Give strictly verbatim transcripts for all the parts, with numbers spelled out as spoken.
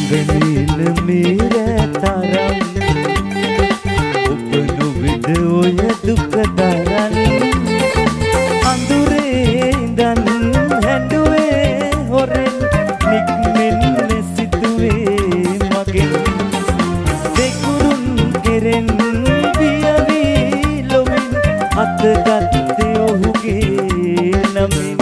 සඳනින මීර තරම් ඔබ නොවිද ඔය දුක දරන් අඳුරේ ඉඳන් හැඬුවේ හොරෙන් නික්මෙන්න සිතුවේ මගෙන් දෙකුරුන් කෙරෙන් බියවී ලොවින් අතගත්තේ ඔහුගේ නමින්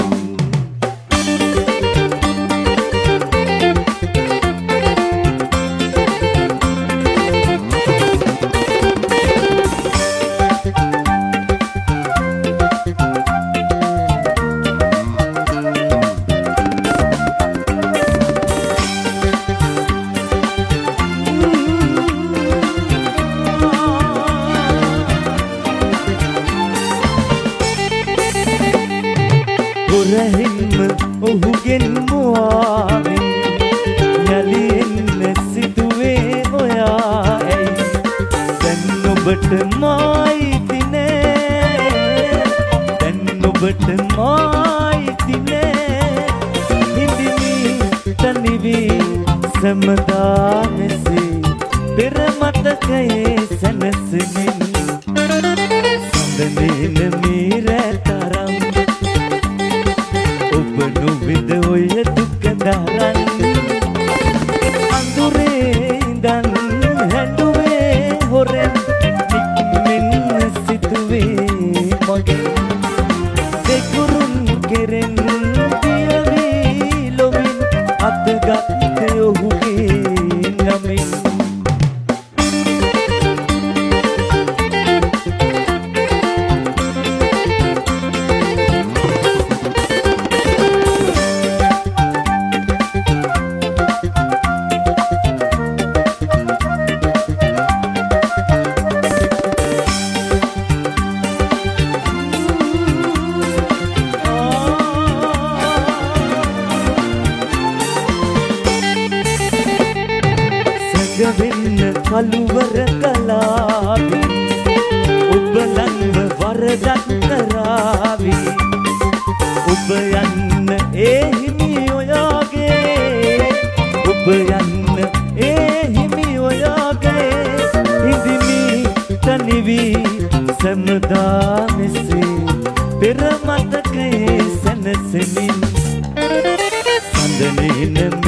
රහිම ඔහුගෙන් මුවාවෙන් යලි එන්න සිදුවේ ඔයා ඇයි දැන් ඔබට මායිති නෑ දැන් ඔබට මායිති නෑ හිඳිමි තනිවී සමදා මෙසේ පෙර මතකයේ සැනසෙමින් සඳනින මීර තරම් නොවිද ඔය දුක දරන් අඳුරේ ඉඳන් හැඬුවේ හොරෙන් නික්මෙන්න සිතුවේ මගෙන් දෙකුරුන් කෙරෙන් බියවී ලොවින් අතගත්තේ ඔහුගේ නමින් වෙන්න කළුවර කලාවි ඔබ ළඟ වරදක් කරාවි ඔබ යන්න ඒ හිමි ඔයාගේ ඔබ යන්න ඒ හිමි ඔයාගේ හිඳිමි තනිවී සමදා මෙසේ පෙර මතකයේ සැනසෙමින් සඳනින